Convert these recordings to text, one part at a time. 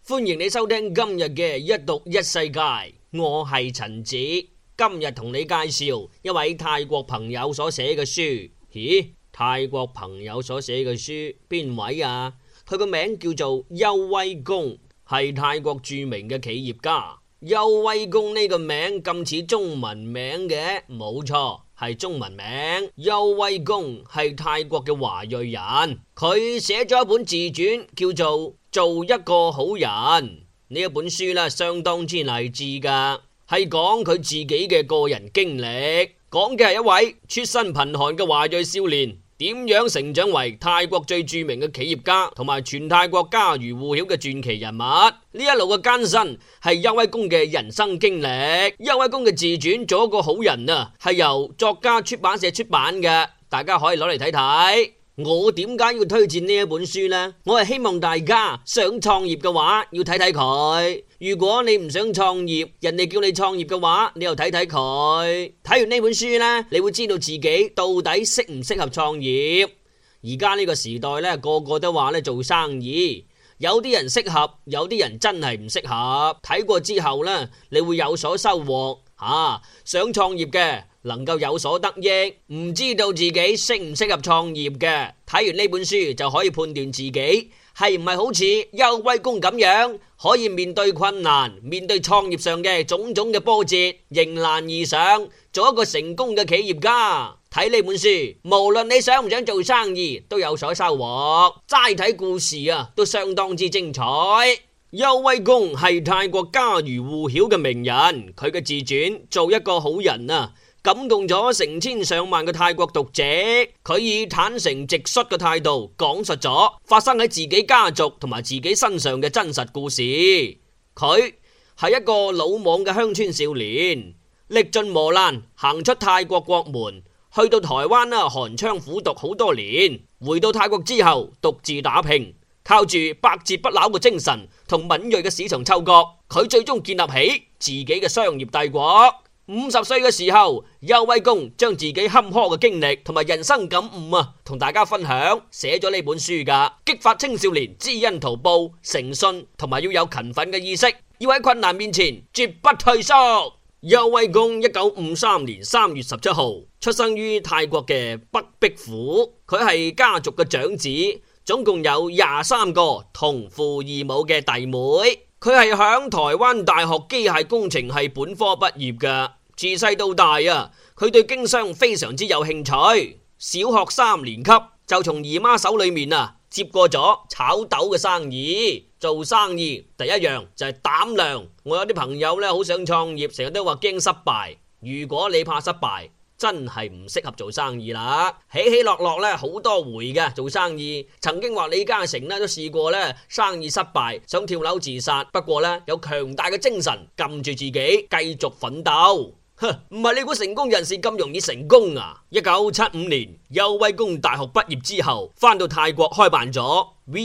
歡迎你收聽今日嘅一讀一世界，我係陳子，今日同你介紹一位泰國朋友所寫嘅書。咦，泰國朋友所寫嘅書邊位啊？佢個名叫做邱威公，係泰國著名嘅企業家。邱威公呢個名咁似中文名嘅，冇錯，係中文名。邱威公係泰國嘅華裔人，佢寫咗一本自傳叫做做一個好人。呢一本書呢，相當之勵志噶，係講佢自己嘅個人經歷，講嘅係一位出身貧寒嘅華裔少年點樣成長為泰國最著名嘅企業家，同埋全泰國家喻戶曉嘅傳奇人物。呢一路嘅艱辛係邱威公嘅人生經歷。邱威公嘅自傳做一個好人啊，係由作家出版社出版嘅，大家可以攞嚟睇睇。我點解要推薦呢一本書呢？我係希望大家想創業嘅話要睇睇佢，如果你唔想創業，人哋叫你創業嘅話，你又睇睇佢。睇完呢本書呢，你會知道自己到底適唔適合創業。而家呢個時代呢，個個都話呢做生意，有啲人適合，有啲人真係唔適合。睇過之後呢，你會有所收穫。想創業嘅能夠有所得益，唔知道自己適唔適合創業嘅，睇完呢本書就可以判斷自己係唔係好似邱威公咁樣，可以面對困難，面對創業上嘅種種嘅波折，迎難而上，做一個成功嘅企業家。睇呢本書，無論你想唔想做生意，都有所收穫。齋睇故事啊，都相當之精彩。邱威公係泰國家喻戶曉嘅名人，佢嘅自傳做一個好人啊，感動咗成千上萬嘅泰國讀者。佢以坦誠直率嘅態度講述咗發生喺自己家族同埋自己身上嘅真實故事。佢係一個魯莽嘅鄉村少年，歷盡磨難行出泰國國門，去到台灣寒窗苦讀好多年，回到泰國之後獨自打拼，靠住百折不撓嘅精神同敏銳嘅市場嗅覺，佢最終建立起自己嘅商業帝國。50歲嘅時候，邱威公將自己坎坷嘅經歷同埋人生感悟同大家分享，寫咗呢本書噶，激發青少年知恩圖報、誠信同埋要有勤奮嘅意識，要喺困難面前絕不退縮。邱威公1953年3月17號出生於泰國嘅北碧府，佢係家族嘅長子，總共有23個同父異母嘅弟妹。佢係響台灣大學機械工程系本科畢業嘅。自細到大啊，佢對經商非常之有興趣。小學3年級就從姨媽手裏面接過咗炒豆嘅生意。做生意第一樣就係膽量。我有啲朋友好想創業，成日都話驚失敗。如果你怕失敗，真係唔適合做生意啦。起起落落好多回嘅做生意，曾經話李嘉誠都試過生意失敗，想跳樓自殺，不過有強大嘅精神撳住自己繼續奮鬥。唔係你估成功人士咁容易成功啊！1975年，邱威公大學畢業之後，返到泰國開辦咗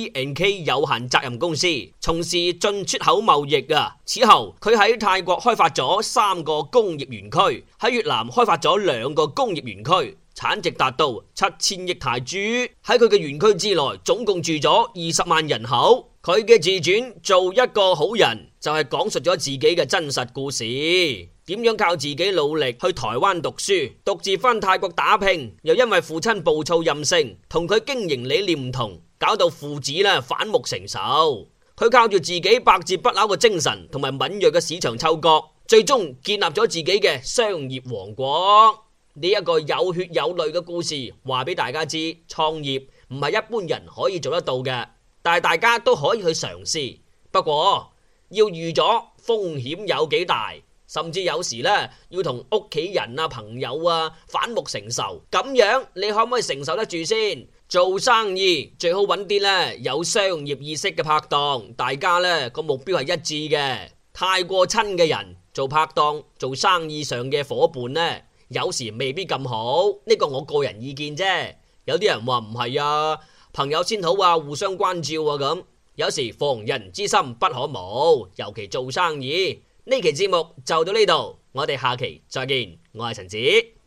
V&K 有限責任公司，從事進出口貿易啊。此後，佢喺泰國開發咗3個工業園區，喺越南開發咗2個工業園區，產值達到7000億泰銖。喺佢嘅園區之內，總共住咗20萬人口。佢嘅自傳做一個好人，就係講述咗自己嘅真實故事。點樣靠自己努力去台灣讀書，獨自返泰國打拼，又因為父親暴躁任性，同佢經營理念唔同，搞到父子反目成仇。佢靠住自己百折不撓嘅精神同埋敏銳嘅市場嗅覺，最終建立咗自己嘅商業王國。呢一個有血有淚嘅故事，話俾大家知，創業唔係一般人可以做得到嘅，但係大家都可以去嘗試。不過要預咗風險有幾大，甚至有時要同屋企人朋友反目成仇，咁樣你可唔可以承受得住先？做生意最好揾啲有商業意識嘅拍檔，大家個目標係一致嘅。太過親嘅人做拍檔，做生意上嘅伙伴有時未必咁好。呢個我個人意見啫。有啲人話唔係啊，朋友先好互相關照咁。有時防人之心不可無，尤其做生意。呢期節目就到呢度，我哋下期再見。我係陳子。